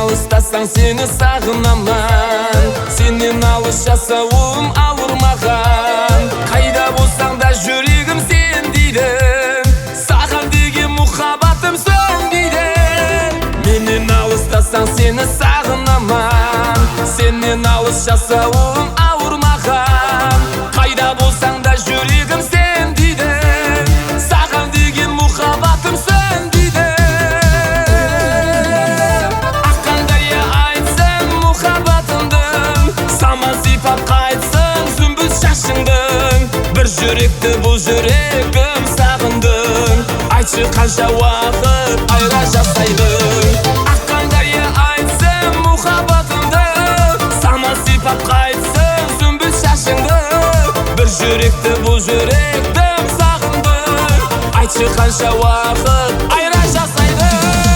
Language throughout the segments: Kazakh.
алыстасаң сені сағынамын, сенен алыс жасауым ауыр маған. Қайда болсаң да жүрегім сен дейді, саған деген мұхаббатым сөнбейді. Менен алыстасаң сені сағынамын, сенен алыс жасауым ауыр маған. Қайда болсаң да жүрегім сен дейді, саған деген мұхаббатым сөнбейді. Аққандай айтсам мұхаббатымдың, самал сипап қайтсын сүмбіл шашыңдың. Бір жүректі бұл жүрегім сағындың, айтшы қанша уақыт айра жасайдың. Аққандай айтсам мұхаббатымдың, самал сипап қайтсын сүмбіл шашыңдың. Бір жүректі бұл жүрегім сағындың, айтшы қанша уақыт айра жасайдың.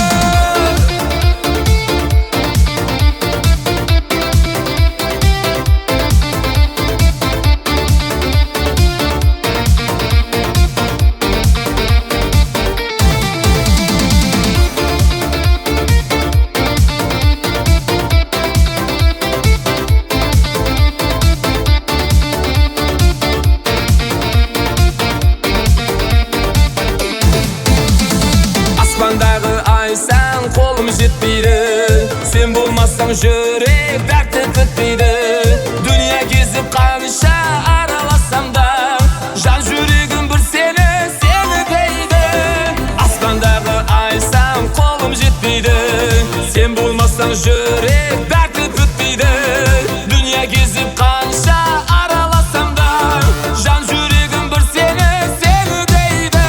Аспандағы айсаң қолым жетпейді, сен болмасаң жүрек дәрті бітпейді. Дүния кезіп қанша араласам да, жан жүрегім бір сені дейді. Аспандағы айсаң қолым жетпейді, сен болмасаң жүрек дәрті бітпейді. Дүния кезіп қанша араласам да, жан жүрегім бір сені дейді.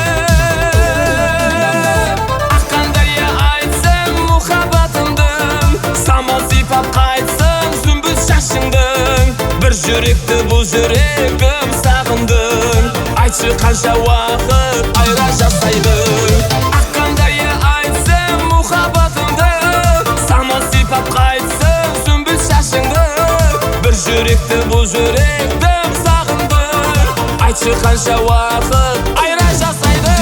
Аққандай айтсам мұхаббатымдың, самал сипап қайтсын сүмбіл шашыңдың. Бір жүректі бұл жүрегім сағындың, айтшы қанша уақыт айра жасайдың. Аққандай айтсам мұхаббатымдың, самал сипап қайтсын сүмбіл шашыңдың. Бір жүректі бұл жүрегім сағындың, айтшы қанша уақыт айра жасайдың.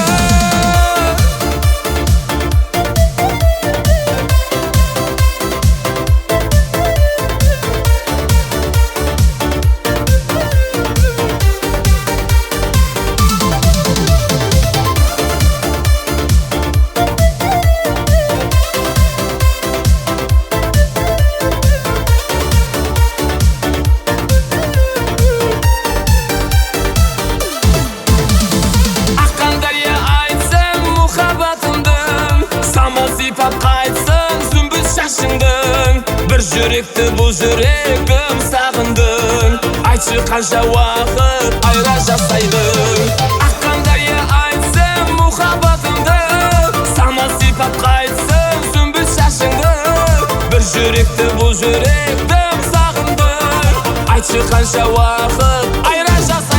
Сипап қайтсын сүмбіл шашыңдың. Бір жүректі бұл жүрегім сағындың, айтшы қанша уақыт айра жасайдың. Аққандай айтсам мұхаббатымдың, самал сипап қайтсын сүмбіл шашыңдың. Бір жүректі бұл жүрегім сағындың, айтшы қанша уақыт айра жасайдың.